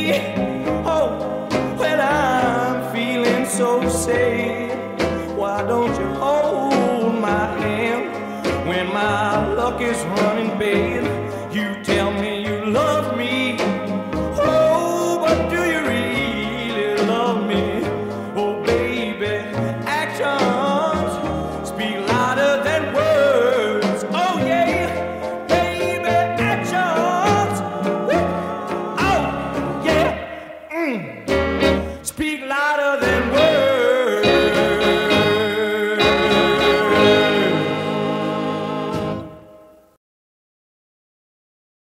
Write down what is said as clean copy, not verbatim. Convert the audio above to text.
Oh, when I'm feeling so sad, why don't you hold my hand when my luck is running bad? You tell me you love me. Oh, but do you really love me? Oh, baby, actions speak louder than words. Oh, yeah, baby, actions. Woo. Oh, yeah, speak louder than